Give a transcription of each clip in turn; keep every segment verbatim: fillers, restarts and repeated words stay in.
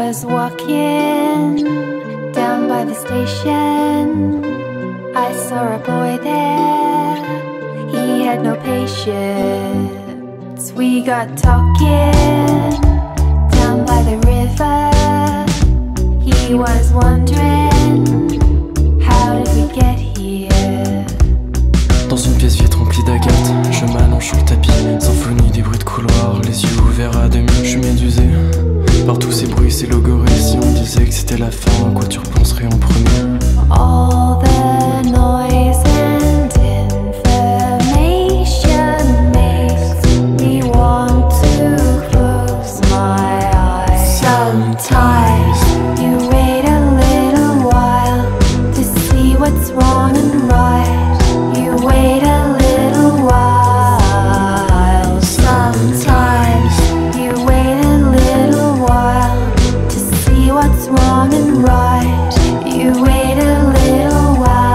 was walking down by the station. I saw a boy there, he had no patience. We got talking down by the river. He was wondering, how did we get here? Dans une pièce vitre remplie d'agates, je m'allonge sur le tapis, symphonie des bruits de couloir, les yeux ouverts à demi. Je suis médusé par tous ces bruits, ces logorées. Si on disait que c'était la fin, à quoi tu repenserais en premier? All the noise and information makes me want to close my eyes. Sometimes you wait a little while to see what's wrong and right. You wait a little while. Sometimes you wait a little while to see what's wrong and right. You wait a little while.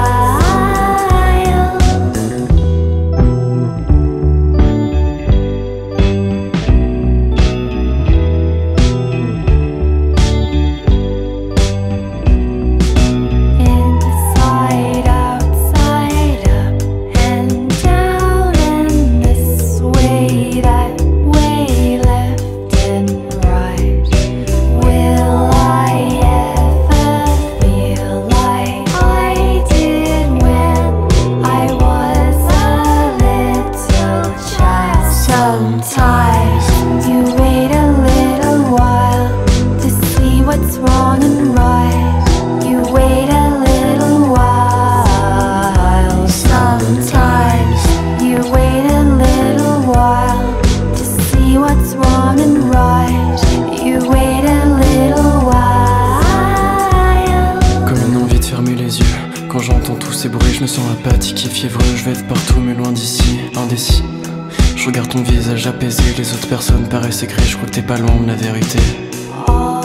Inside, outside, up and down, and this way, that way, left and right. Will I ever feel like I did when I was a little child? Sometimes you wait a little while to see what's wrong and right. You wait a little while. Sometimes you wait a little while to see what's wrong and right. You wait a little while. Comme une envie de fermer les yeux. Quand j'entends tous ces bruits, je me sens apathique et fiévreux. Je vais être partout mais loin d'ici, indécis. Je regarde ton visage apaisé, les autres personnes paraissent écrites. Je crois que t'es pas loin de la vérité. All